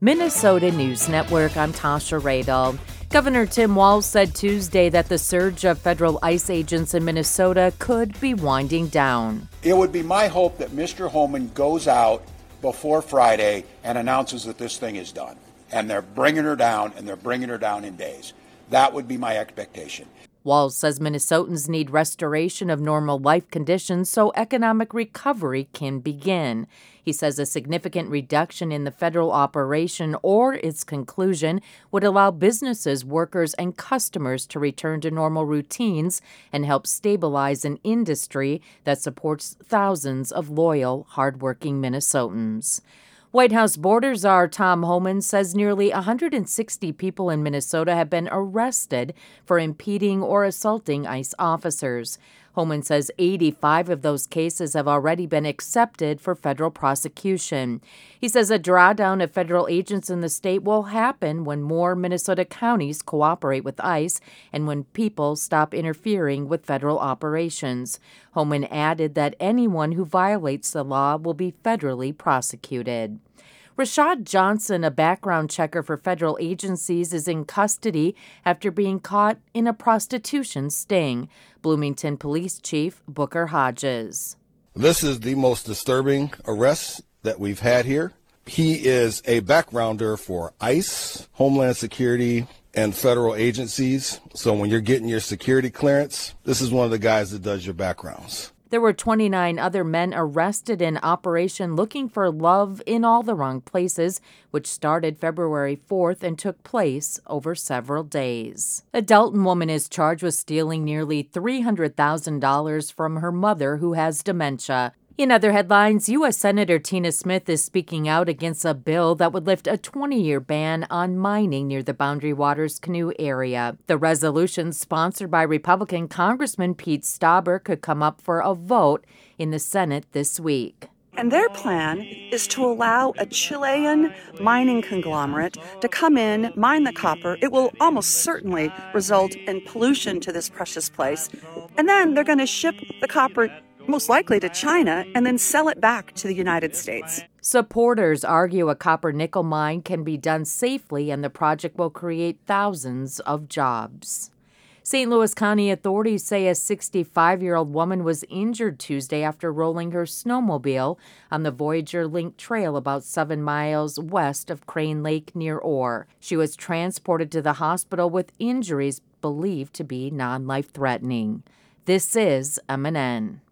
Minnesota News Network, I'm Tasha Radel. Governor Tim Walz said Tuesday that the surge of federal ICE agents in Minnesota could be winding down. It would be my hope that Mr. Homan goes out before Friday and announces that this thing is done. And they're bringing her down, and they're bringing her down in days. That would be my expectation. Walz says Minnesotans need restoration of normal life conditions so economic recovery can begin. He says a significant reduction in the federal operation or its conclusion would allow businesses, workers, and customers to return to normal routines and help stabilize an industry that supports thousands of loyal, hardworking Minnesotans. White House border czar Tom Homan says nearly 160 people in Minnesota have been arrested for impeding or assaulting ICE officers. Homan says 85 of those cases have already been accepted for federal prosecution. He says a drawdown of federal agents in the state will happen when more Minnesota counties cooperate with ICE and when people stop interfering with federal operations. Homan added that anyone who violates the law will be federally prosecuted. Rashad Johnson, a background checker for federal agencies, is in custody after being caught in a prostitution sting. Bloomington Police Chief Booker Hodges. This is the most disturbing arrest that we've had here. He is a backgrounder for ICE, Homeland Security, and federal agencies. So when you're getting your security clearance, this is one of the guys that does your backgrounds. There were 29 other men arrested in Operation Looking for Love in All the Wrong Places, which started February 4th and took place over several days. A Delton woman is charged with stealing nearly $300,000 from her mother, who has dementia. In other headlines, U.S. Senator Tina Smith is speaking out against a bill that would lift a 20-year ban on mining near the Boundary Waters Canoe area. The resolution, sponsored by Republican Congressman Pete Stauber, could come up for a vote in the Senate this week. And their plan is to allow a Chilean mining conglomerate to come in, mine the copper. It will almost certainly result in pollution to this precious place. And then they're going to ship the copper most likely to China, and then sell it back to the United States. Supporters argue a copper-nickel mine can be done safely and the project will create thousands of jobs. St. Louis County authorities say a 65-year-old woman was injured Tuesday after rolling her snowmobile on the Voyager Link Trail about 7 miles west of Crane Lake near Orr. She was transported to the hospital with injuries believed to be non-life-threatening. This is MNN.